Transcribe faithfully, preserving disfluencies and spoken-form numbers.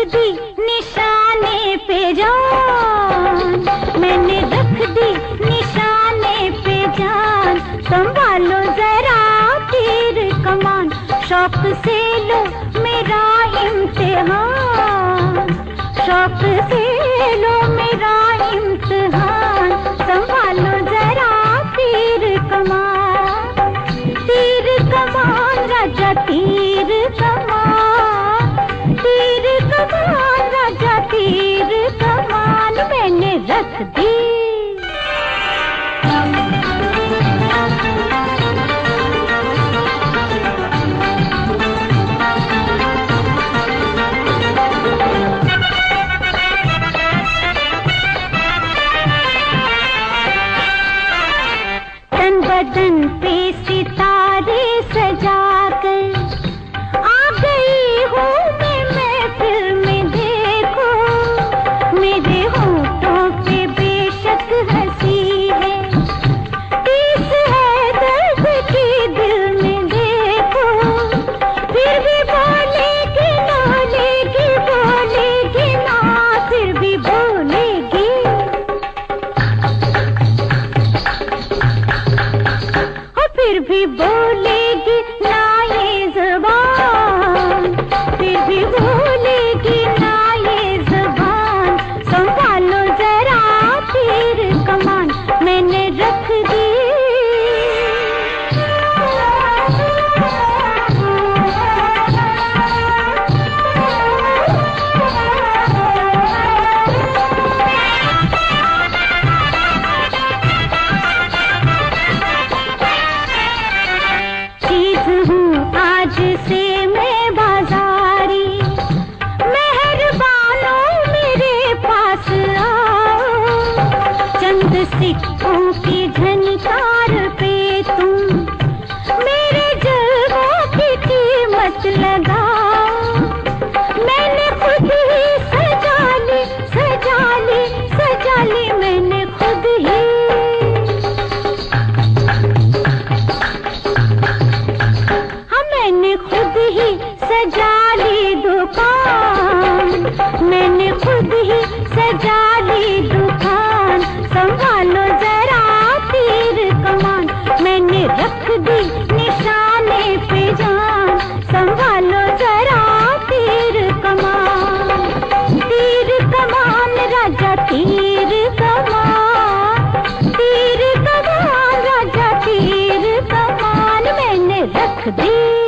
दी निशाने पे जान, मैंने रख दी निशाने पे जान। संभालो जरा तीर कमान, शौक से लो मेरा इम्तिहान, शौक से लो मेरा इम्तिहान। संभालो जरा तीर कमान, तीर कमान राजा तीर कमान, तीर कमान राजा तीर कमान मैंने रख दी। तन बदन पे सितारे सजाकर आ गई हूँ मैं महफिल में। देखो मेरे होठों पे बेशक हंसी है, तीस है दर्द की दिल में। देखो फिर भी बोलेगी बोलेगी बोलेगी ना, फिर भी बोलेगी। फिर भी बोलेगी ना ये ज़बान, फिर भी बोलेगी ना ये ज़बान। संभालो जरा तीर कमान मैंने रख दी। आज से मैं बाजारी, मेहरबानों मेरे पास आओ। चंद सिक्कों की झनकार पे तुम मेरे जल्दों की कीमत लगाओ। मैंने खुद ही सजा ली सजा ली सजा ली, मैंने खुद ही। मैंने खुद ही सजा ली दुकान, मैंने खुद ही सजा ली दुकान। संभालो जरा तीर कमान मैंने रख दी निशाने पे जान। संभालो जरा तीर कमान, तीर कमान राजा तीर कमान, तीर कमान राजा तीर कमान मैंने रख दी।